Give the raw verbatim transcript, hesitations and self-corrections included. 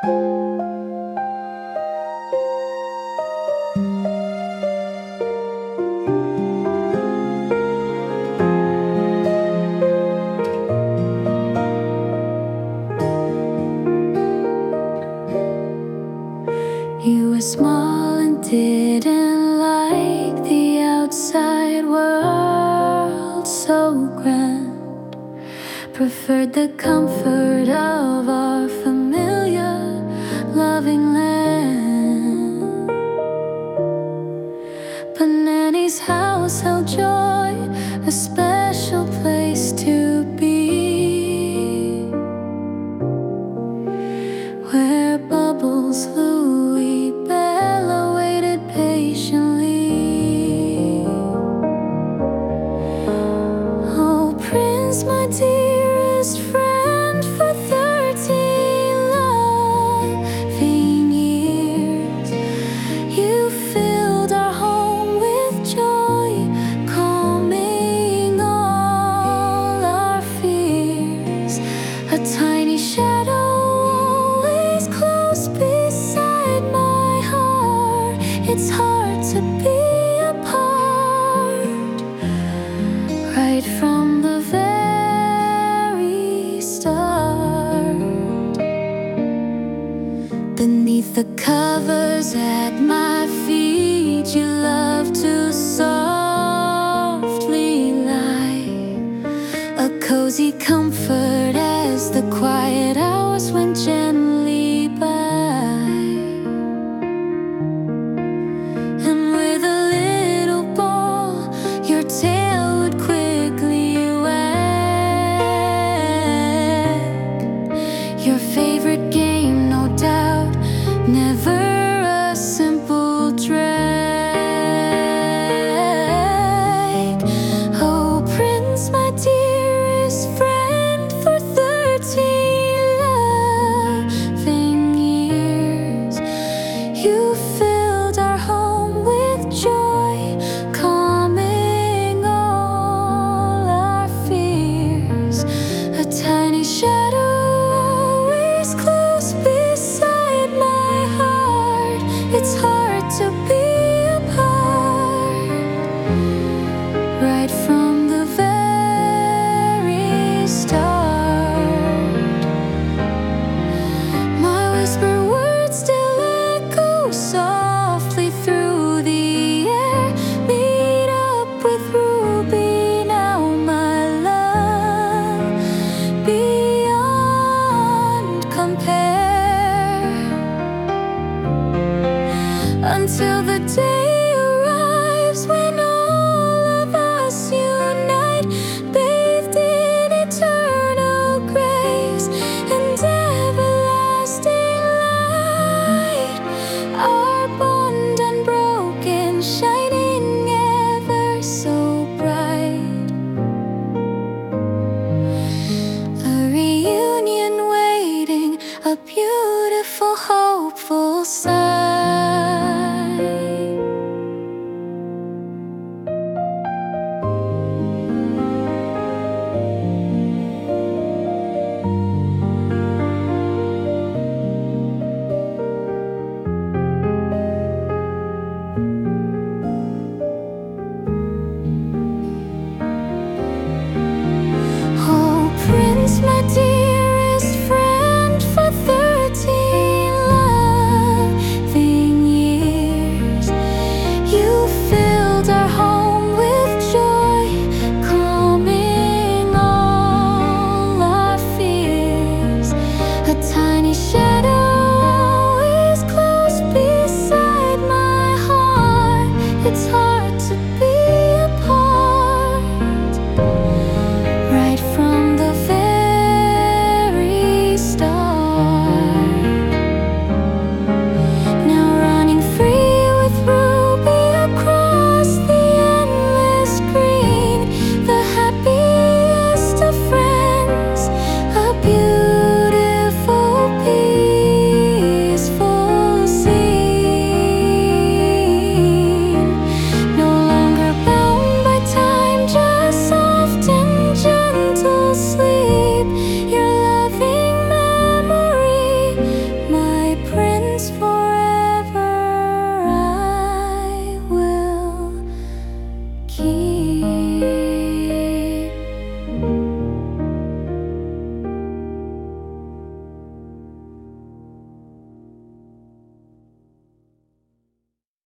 You were small and didn't like the outside world so grand. Preferred the comfort of our familiar, loving land. But Nanny's house held joy, a special place to be, where bubbles Louis Bella waited patiently. Oh, Prince, my dearest friend, for thirteen loving years, you filled our home with joy, calming all our fears. A tiny shadow always close beside my heart. It's hard to be apart, right from the very start. Beneath the covers at my feet, you love to softly lie, a cozy comfort as the quiet hours went gently by. And with a little ball, your tail would quickly wag. Your favorite game, no doubt, never a simple drag. Oh, Prince, my dearest friend, for thirteen loving years, you filled our home with joy, calming all our fears. A tiny shadow always close beside my heart. It's hard to be apart, right from the very start. My whispered words still echo softly through the air. Meet up with Ruby now, my love, beyond compare. Until the day arrives when all of us unite, bathed in eternal grace and everlasting light. Our bond unbroken, shining ever so bright. A reunion waiting, a beautiful, hopeful sight. Oh, Prince, my dearest friend, for thirteen loving years, you filled our home with joy, calming all our fears. A time